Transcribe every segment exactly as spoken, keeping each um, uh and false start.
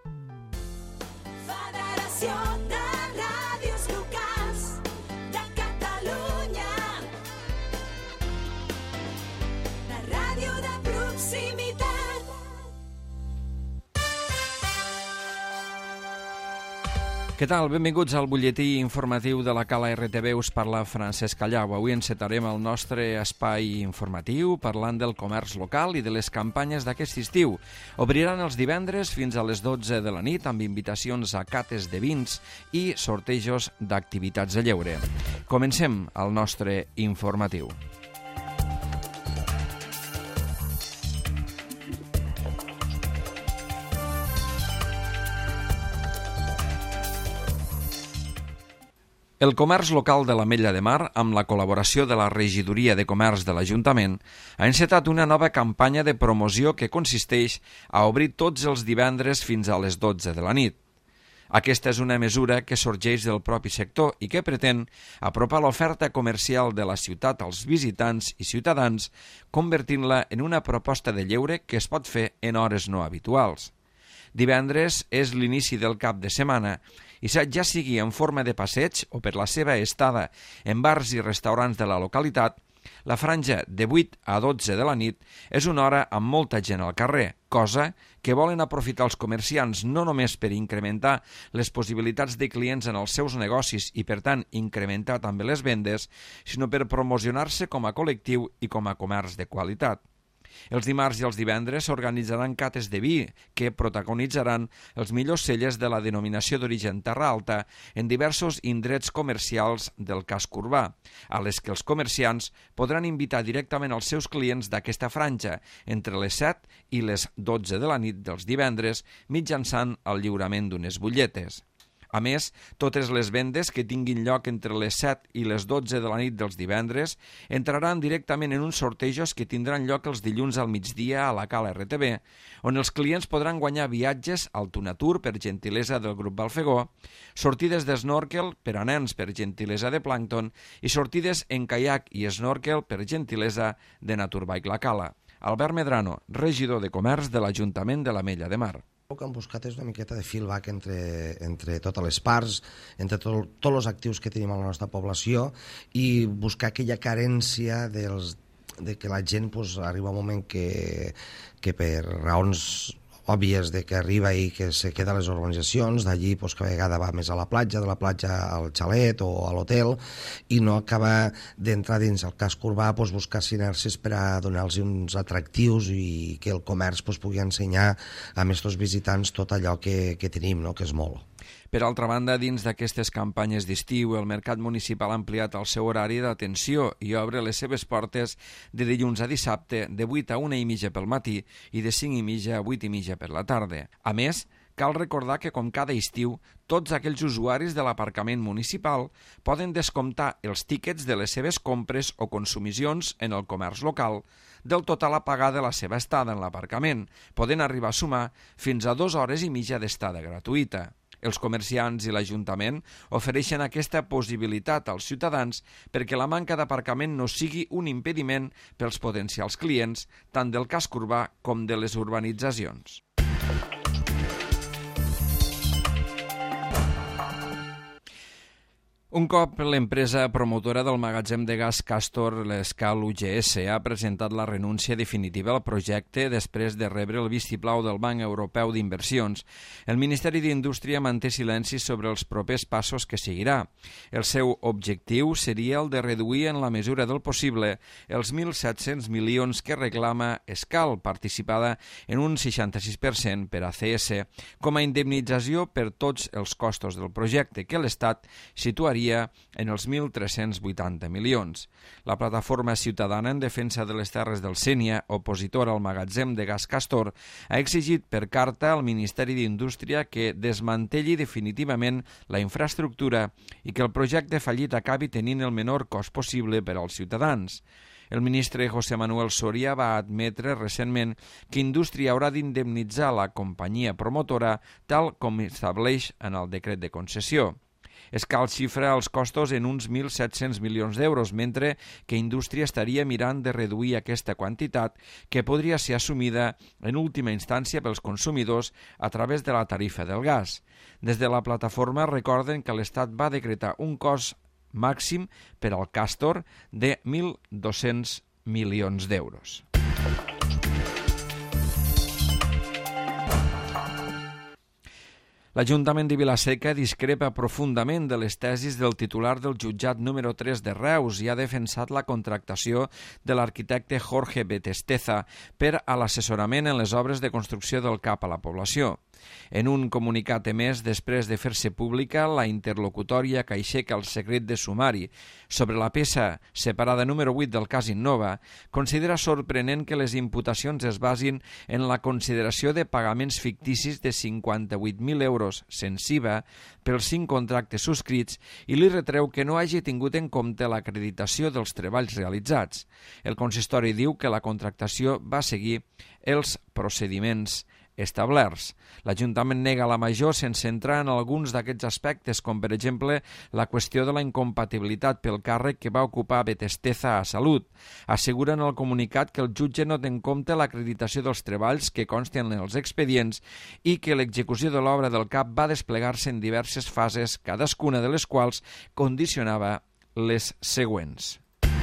Federació de Ràdios Locals de Catalunya. La ràdio de proximitat. Què tal? Benvinguts al butlletí informatiu de la Cala R T V. Us parla Francesc Callau. Avui encetarem el nostre espai informatiu parlant del comerç local i de les campanyes d'aquest estiu. Obriran els divendres fins a les dotze de la nit amb invitacions a cates de vins i sortejos d'activitats de lleure. Comencem el nostre informatiu. El comerç local de l'Ametlla de Mar, amb la col·laboració de la Regidoria de Comerç de l'Ajuntament, ha encetat una nova campanya de promoció que consisteix a obrir tots els divendres fins a les dotze de la nit. Aquesta és una mesura que sorgeix del propi sector i que pretén apropar l'oferta comercial de la ciutat als visitants i ciutadans, convertint-la en una proposta de lleure que es pot fer en hores no habituals. Divendres és l'inici del cap de setmana i ja sigui en forma de passeig o per la seva estada en bars i restaurants de la localitat, la franja de vuit a dotze de la nit és una hora amb molta gent al carrer, cosa que volen aprofitar els comerciants no només per incrementar les possibilitats de clients en els seus negocis i, per tant, incrementar també les vendes, sinó per promocionar-se com a col·lectiu i com a comerç de qualitat. Els dimarts i els divendres s'organitzaran cates de vi que protagonitzaran els millors cellers de la denominació d'origen Terra Alta en diversos indrets comercials del casc urbà, a les que els comerciants podran invitar directament els seus clients d'aquesta franja entre les set i les dotze de la nit dels divendres mitjançant el lliurament d'unes butlletes. A més, totes les vendes que tinguin lloc entre les set i les dotze de la nit dels divendres entraran directament en uns sortejos que tindran lloc els dilluns al migdia a la Cala R T V, on els clients podran guanyar viatges al Tunatur per gentilesa del grup Balfegó, sortides d'esnòrquel per a nens per gentilesa de Plàncton i sortides en caiac i esnòrquel per gentilesa de Naturbike La Cala. Albert Medrano, regidor de Comerç de l'Ajuntament de l'Ametlla de Mar. El que hem buscat és una miqueta de feedback entre, entre totes les parts, entre tot, tots els actius que tenim a la nostra població i buscar aquella carència dels, de que la gent pues, arriba un moment que, que per raons òbvies de que arriba i que se queda a les organitzacions, d'allí pues, que a vegada va més a la platja, de la platja al xalet o a l'hotel, i no acaba d'entrar dins el casc urbà, pues, buscar sinergies per a donar-los uns atractius i que el comerç pues, pugui ensenyar a aquests visitants tot allò que, que tenim, no? Que és molt. Per altra banda, dins d'aquestes campanyes d'estiu, el Mercat Municipal ha ampliat el seu horari d'atenció i obre les seves portes de dilluns a dissabte de vuit a una i mitja pel matí i de cinc i mitja a vuit i mitja per la tarda. A més, cal recordar que, com cada estiu, tots aquells usuaris de l'aparcament municipal poden descomptar els tíquets de les seves compres o consumicions en el comerç local del total a pagar de la seva estada en l'aparcament, podent arribar a sumar fins a dues hores i mitja d'estada gratuïta. Els comerciants i l'Ajuntament ofereixen aquesta possibilitat als ciutadans perquè la manca d'aparcament no sigui un impediment pels potencials clients tant del casc urbà com de les urbanitzacions. Un cop l'empresa promotora del magatzem de gas Castor, l'Escal U G S, ha presentat la renúncia definitiva al projecte després de rebre el vistiplau del Banc Europeu d'Inversions, el Ministeri d'Indústria manté silenci sobre els propers passos que seguirà. El seu objectiu seria el de reduir en la mesura del possible els mil set-cents milions que reclama Escal, participada en un seixanta-sis per cent per A C S, com a indemnització per tots els costos del projecte, que l'Estat situaria en els mil tres-cents vuitanta milions. La plataforma ciutadana en defensa de les terres del Sénia, opositora al magatzem de gas Castor, ha exigit per carta al Ministeri d'Indústria que desmantelli definitivament la infraestructura i que el projecte fallit acabi tenint el menor cost possible per als ciutadans. El ministre José Manuel Soria va admetre recentment que Indústria haurà d'indemnitzar la companyia promotora tal com estableix en el decret de concessió. Escal xifra els costos en uns mil set-cents milions d'euros, mentre que Indústria estaria mirant de reduir aquesta quantitat, que podria ser assumida en última instància pels consumidors a través de la tarifa del gas. Des de la plataforma recorden que l'Estat va decretar un cost màxim per al Castor de mil dos-cents milions d'euros. L'Ajuntament de Vila-seca discrepa profundament de les tesis del titular del jutjat número tres de Reus i ha defensat la contractació de l'arquitecte Jorge Betesteza per a l'assessorament en les obres de construcció del C A P a la població. En un comunicat emès després de fer-se pública la interlocutòria que aixeca el secret de sumari sobre la peça separada número vuit del cas Innova, considera sorprenent que les imputacions es basin en la consideració de pagaments ficticis de cinquanta-vuit mil euros sense I V A pels cinc contractes subscrits i li retreu que no hagi tingut en compte l'acreditació dels treballs realitzats. El consistori diu que la contractació va seguir els procediments establerts. L'Ajuntament nega la major sense entrar en alguns d'aquests aspectes, com per exemple la qüestió de la incompatibilitat pel càrrec que va ocupar Betesteza a Salut. Assegura en el comunicat que el jutge no té en compte l'acreditació dels treballs que consten en els expedients i que l'execució de l'obra del C A P va desplegar-se en diverses fases, cadascuna de les quals condicionava les següents.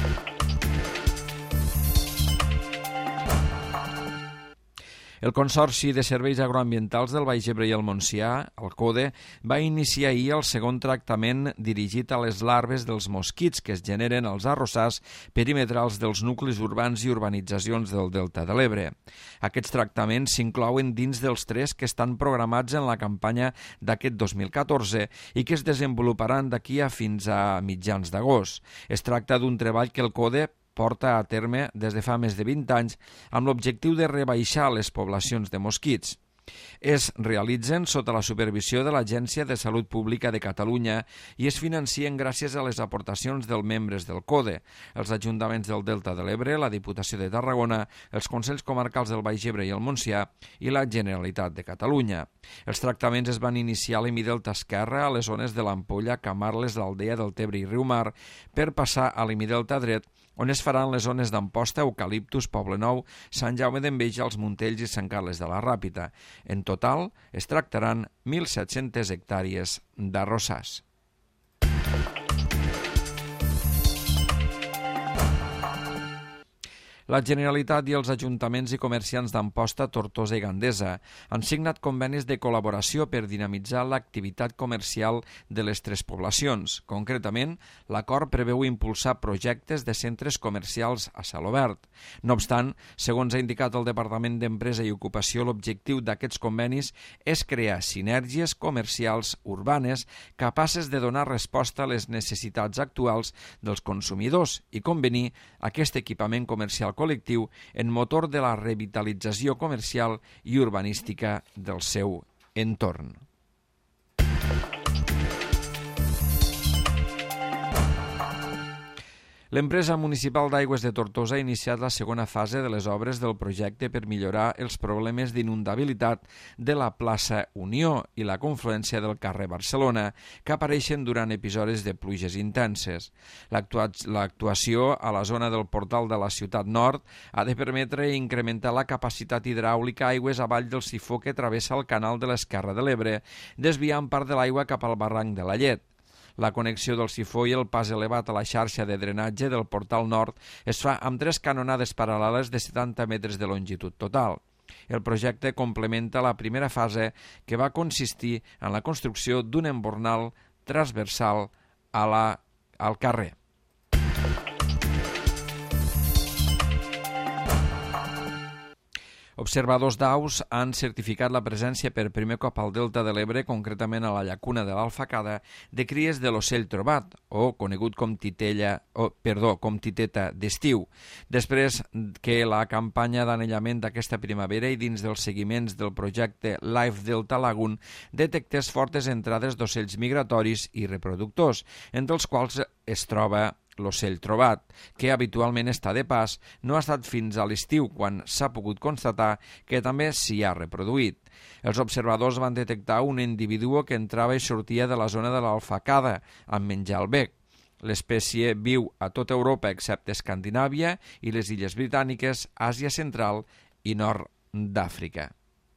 El Consorci de Serveis Agroambientals del Baix Ebre i el Montsià, el CODE, va iniciar ahir el segon tractament dirigit a les larves dels mosquits que es generen als arrossars perimetrals dels nuclis urbans i urbanitzacions del Delta de l'Ebre. Aquests tractaments s'inclouen dins dels tres que estan programats en la campanya d'aquest dos mil catorze i que es desenvoluparan d'aquí a fins a mitjans d'agost. Es tracta d'un treball que el CODE porta a terme des de fa més de vint anys amb l'objectiu de rebaixar les poblacions de mosquits. Es realitzen sota la supervisió de l'Agència de Salut Pública de Catalunya i es financien gràcies a les aportacions dels membres del CODE, els ajuntaments del Delta de l'Ebre, la Diputació de Tarragona, els Consells Comarcals del Baix Ebre i el Montsià i la Generalitat de Catalunya. Els tractaments es van iniciar a l'hemidelta esquerre a les zones de l'Ampolla, Camarles, l'Aldea del Tebre i Riumar per passar a l'hemidelta dret on es faran les zones d'Amposta, Eucaliptus, Poblenou, Sant Jaume d'Enveja, els Montells i Sant Carles de la Ràpita. En total, es tractaran mil set-centes hectàrees d'arrossars. La Generalitat i els ajuntaments i comerciants d'Amposta, Tortosa i Gandesa han signat convenis de col·laboració per dinamitzar l'activitat comercial de les tres poblacions. Concretament, l'acord preveu impulsar projectes de centres comercials a cel obert. No obstant, segons ha indicat el Departament d'Empresa i Ocupació, l'objectiu d'aquests convenis és crear sinergies comercials urbanes capaces de donar resposta a les necessitats actuals dels consumidors i convenir aquest equipament comercial col·lectiu en motor de la revitalització comercial i urbanística del seu entorn. L'empresa municipal d'aigües de Tortosa ha iniciat la segona fase de les obres del projecte per millorar els problemes d'inundabilitat de la plaça Unió i la confluència del carrer Barcelona, que apareixen durant episodis de pluges intenses. L'actuació a la zona del portal de la Ciutat Nord ha de permetre incrementar la capacitat hidràulica aigües avall del sifó que travessa el canal de l'Esquerra de l'Ebre, desviant part de l'aigua cap al barranc de la Llet. La connexió del sifó i el pas elevat a la xarxa de drenatge del portal nord es fa amb tres canonades paral·leles de setanta metres de longitud total. El projecte complementa la primera fase, que va consistir en la construcció d'un embornal transversal a la, al carrer. Observadors d'aus han certificat la presència per primer cop al Delta de l'Ebre, concretament a la llacuna de l'Alfacada, de cries de l'ocell trobat, o conegut com titella, o, perdó, com titeta d'estiu, després que la campanya d'anellament d'aquesta primavera i dins dels seguiments del projecte Life Delta Lagoon detectés fortes entrades d'ocells migratoris i reproductors, entre els quals es troba l'ocell trobat, que habitualment està de pas, no ha estat fins a l'estiu quan s'ha pogut constatar que també s'hi ha reproduït. Els observadors van detectar un individu que entrava i sortia de la zona de l'alfacada amb menjar al bec. L'espècie viu a tota Europa excepte Escandinàvia i les illes britàniques, Àsia Central i Nord d'Àfrica.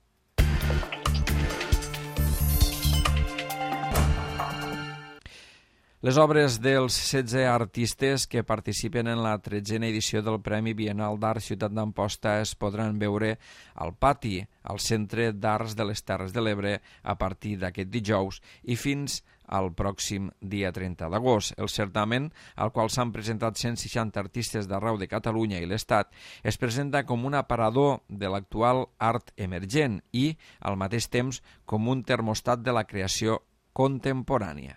Les obres dels setze artistes que participen en la tretzena edició del Premi Biennal d'Art Ciutat d'Amposta es podran veure al pati, al Centre d'Arts de les Terres de l'Ebre, a partir d'aquest dijous i fins al pròxim dia trenta d'agost. El certamen, al qual s'han presentat cent seixanta artistes d'arreu de Catalunya i l'Estat, es presenta com un aparador de l'actual art emergent i, al mateix temps, com un termostat de la creació contemporània.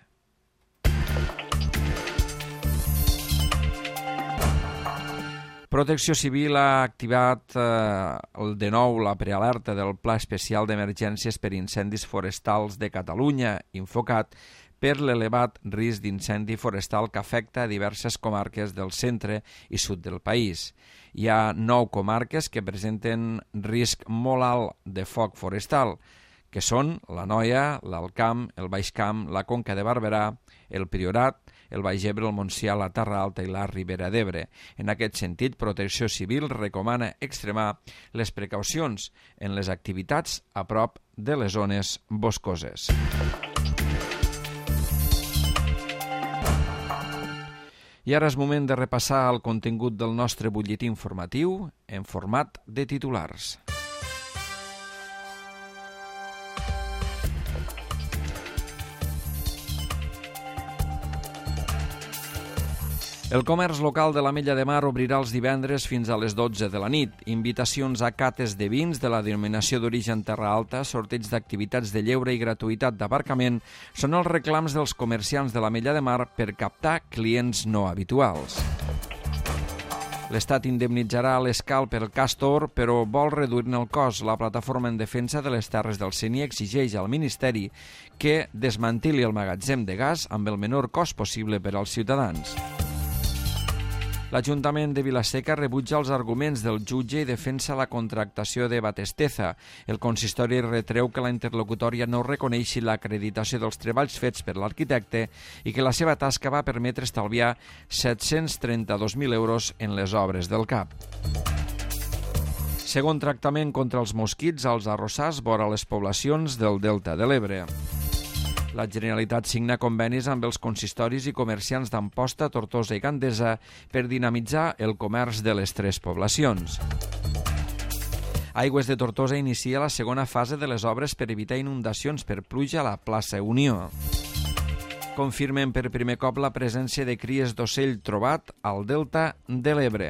Protecció Civil ha activat eh, de nou la prealerta del Pla Especial d'Emergències per Incendis Forestals de Catalunya, Infocat, per l'elevat risc d'incendi forestal que afecta a diverses comarques del centre i sud del país. Hi ha nou comarques que presenten risc molt alt de foc forestal, que són l'Anoia, l'Alt Camp, el Baix Camp, la Conca de Barberà, el Priorat, el Baix Ebre, el Montsià, la Terra Alta i la Ribera d'Ebre. En aquest sentit, Protecció Civil recomana extremar les precaucions en les activitats a prop de les zones boscoses. I ara és moment de repassar el contingut del nostre butlletí informatiu en format de titulars. El comerç local de l'Ametlla de Mar obrirà els divendres fins a les dotze de la nit. Invitacions a cates de vins de la denominació d'origen Terra Alta, sorteig d'activitats de lleure i gratuïtat d'aparcament són els reclams dels comerciants de l'Ametlla de Mar per captar clients no habituals. L'Estat indemnitzarà l'Escal per Castor, però vol reduir-ne el cost. La plataforma en defensa de les terres del Sénia exigeix al Ministeri que desmantili el magatzem de gas amb el menor cost possible per als ciutadans. L'Ajuntament de Vila-seca rebutja els arguments del jutge i defensa la contractació de Batesteza. El consistori retreu que la interlocutòria no reconeixi l'acreditació dels treballs fets per l'arquitecte i que la seva tasca va permetre estalviar set-cents trenta-dos mil euros en les obres del C A P. Segon tractament contra els mosquits als arrossars vora les poblacions del Delta de l'Ebre. La Generalitat signa convenis amb els consistoris i comerciants d'Amposta, Tortosa i Gandesa per dinamitzar el comerç de les tres poblacions. Aigües de Tortosa inicia la segona fase de les obres per evitar inundacions per pluja a la plaça Unió. Confirmen per primer cop la presència de cries d'ocell trobat al Delta de l'Ebre.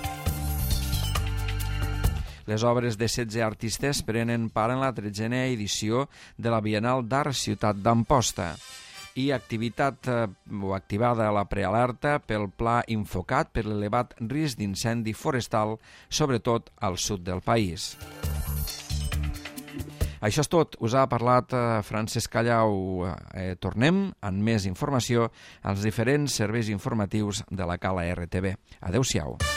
Les obres de setze artistes prenen part en la tretzena edició de la Biennal d'Art Ciutat d'Amposta i activitat eh, o activada la prealerta pel pla Infocat per l'elevat risc d'incendi forestal, sobretot al sud del país. Això és tot. Us ha parlat eh, Francesc Callau. Eh, tornem amb més informació als diferents serveis informatius de la Cala R T V. Adéu-siau.